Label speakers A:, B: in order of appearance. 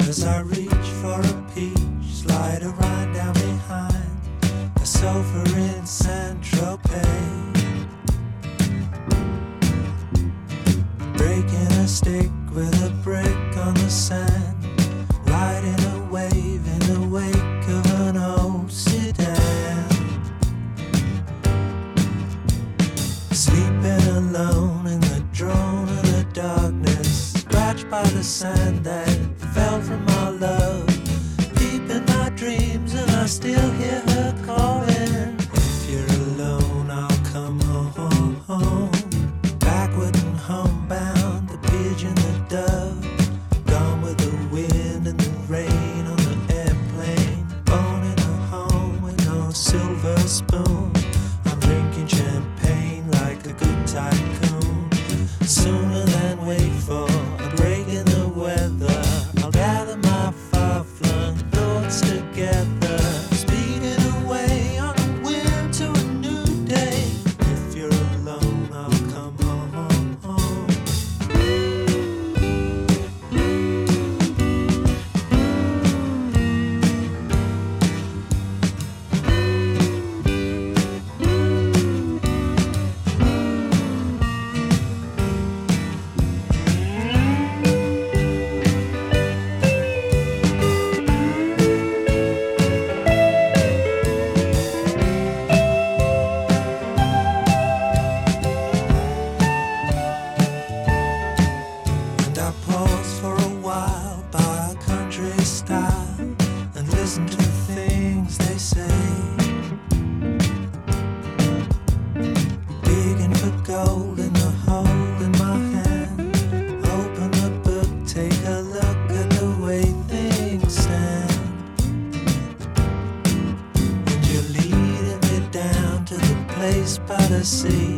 A: As I reach for a peach, slide a ride down behind a sofa in Saint-Tropez. Breaking a stick with a brick on the sand, riding a wave in the wake of an old sedan. Sleeping alone in the drone of the darkness, scratched by the sand that fell from our love. Deep in my dreams and I still hear her calling. If you're alone, I'll come home, home. Backward and homebound, the pigeon, the dove, gone with the wind and the rain on the airplane. Born in a home with no silver spoon, I'm drinking champagne like a good tycoon. Sooner than wait for a break in the weather, I'll gather my far-flung thoughts together, speeding away on a wind to a new day. If you're alone, I'll come home, home. And I pause for a while by a country style and listen to the things they say. Digging for gold in the hole in my hand. Open the book, take a look at the way things stand. And you're leading me down to the place by the sea.